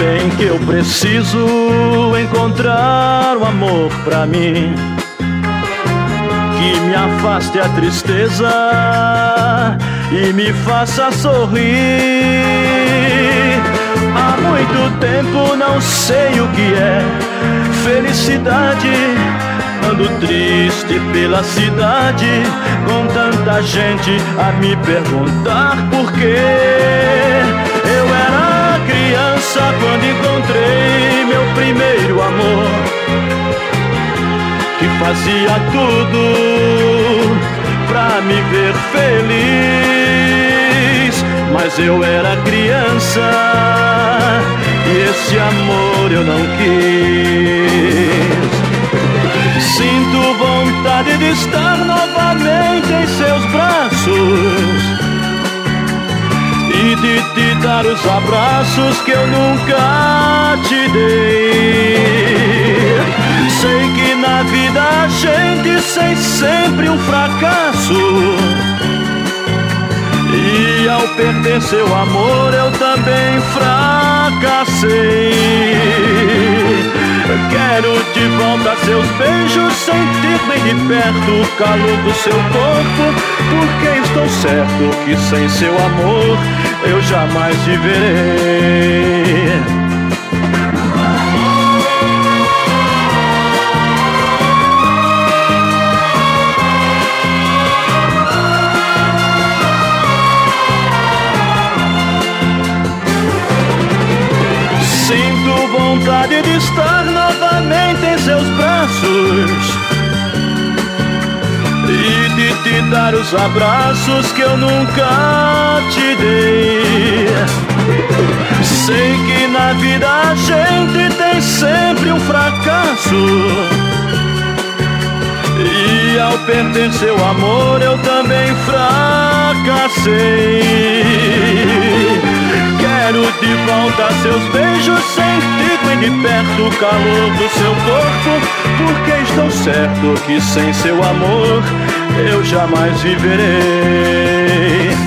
bem que eu preciso encontrar o amor pra mim, que me afaste a tristeza e me faça sorrir. Há muito tempo não sei o que é felicidade. Ando triste pela cidade, com tanta gente a me perguntar por quê. Eu era criança quando encontrei meu primeiro amor, que fazia tudo pra me ver feliz. Mas eu era criança e esse amor eu não quis. Sinto vontade de estar novamente em seus braços e de te dar os abraços que eu nunca te dei. Sei que na vida a gente tem sempre um fracasso, e ao perder seu amor eu também fracassei. Quero de volta seus beijos, sentir bem de perto o calor do seu corpo, porque estou certo que sem seu amor eu jamais viverei. Sinto vontade de estar novamente em seus braços e de te dar os abraços que eu nunca te dei. Sei que na vida a gente tem sempre um fracasso, e ao perder seu amor eu também fracassei. Quero de volta seus beijos, sentir bem de perto o calor do seu corpo, porque estou certo que sem seu amor eu jamais viverei.